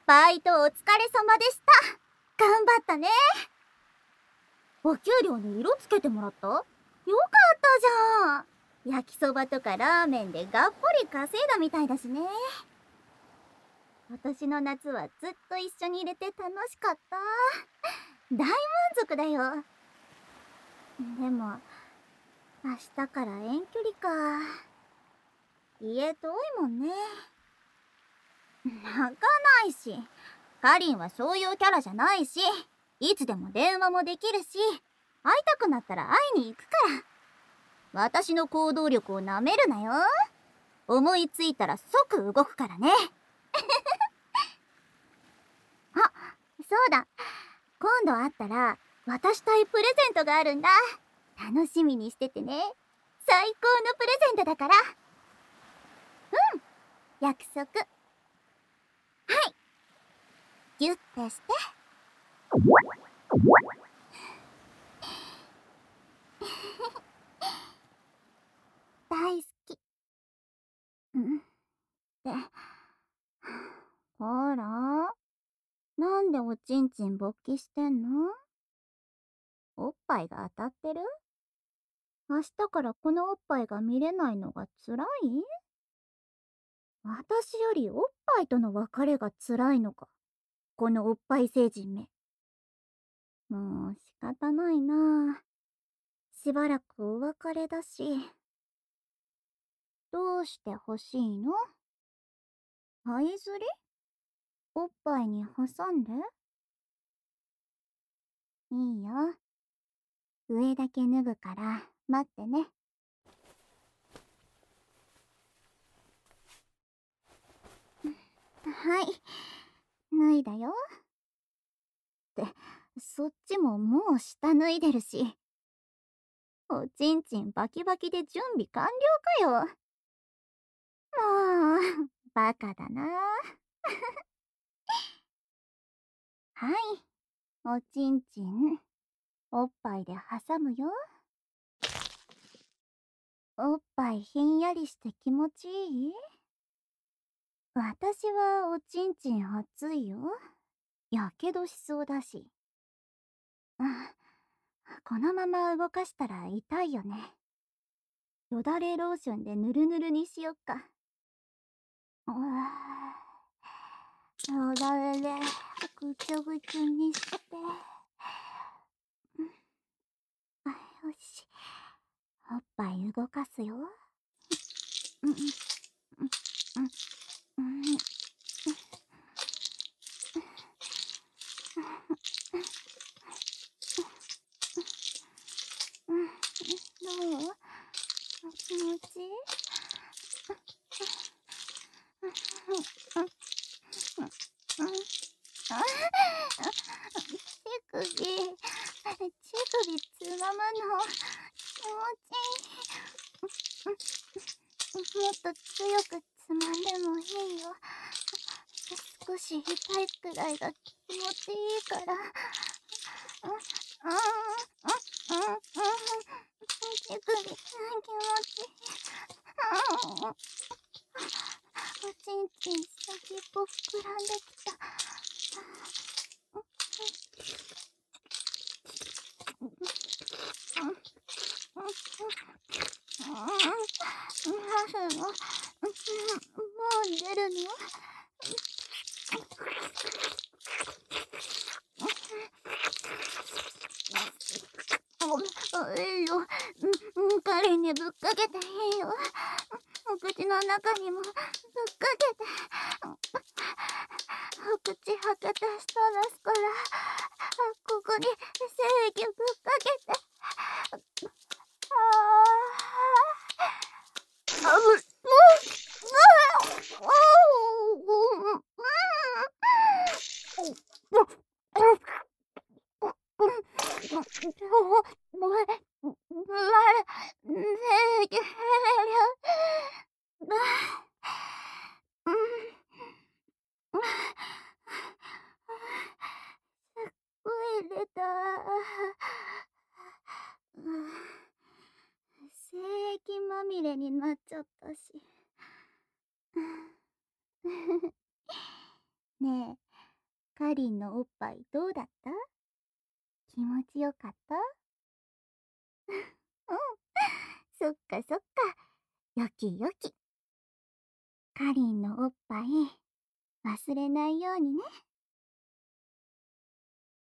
バイトお疲れ様でした。頑張ったね。お給料に色つけてもらった？よかったじゃん。焼きそばとかラーメンでがっぽり稼いだみたいだしね。今年の夏はずっと一緒にいれて楽しかった。大満足だよ。でも明日から遠距離か。家遠いもんね。泣かないし、かりんはそういうキャラじゃないし、いつでも電話もできるし、会いたくなったら会いに行くから。私の行動力をなめるなよ。思いついたら即動くからね。あ、そうだ。今度会ったら渡したいプレゼントがあるんだ。楽しみにしててね。最高のプレゼントだから。うん、約束。はい、ギュッてして。大好き。うんってほら、なんでおちんちん勃起してんの？おっぱいが当たってる？明日からこのおっぱいが見れないのが辛い？私よりおっぱいとの別れが辛いのか、このおっぱい成人め。もう仕方ないな。しばらくお別れだし。どうして欲しいの？這いずり？おっぱいに挟んで？いいよ。上だけ脱ぐから待ってね。はい、脱いだよ。って、そっちももう下脱いでるし。おちんちんバキバキで準備完了かよ。もう、バカだな。はい、おちんちん、おっぱいで挟むよ。おっぱいひんやりして気持ちいい？私はおちんちん熱いよ。やけどしそうだし。このまま動かしたら痛いよね。よだれローションでぬるぬるにしよっか。よだれでぐちょぐちょにして。よし。おっぱい動かすよ。うんうんうんうん。どう？気持ちいい？手首つまむの気持ちいい。もっと強くつまんでもいいよ。少し痛いくらいが気持ちいいから。手首気持ちいい。おちんちん先っぽ膨らんできた。もう出るの？いいよ。彼にぶっかけていいよ。お口の中にもぶっかけて。お口はけたストレスからここに精液ぶっかけて。出た。精液まみれになっちゃったし。ねえ、 かりんのおっぱいどうだった？気持ちよかった？うん、そっかそっか。よきよき。かりんのおっぱい、忘れないようにね。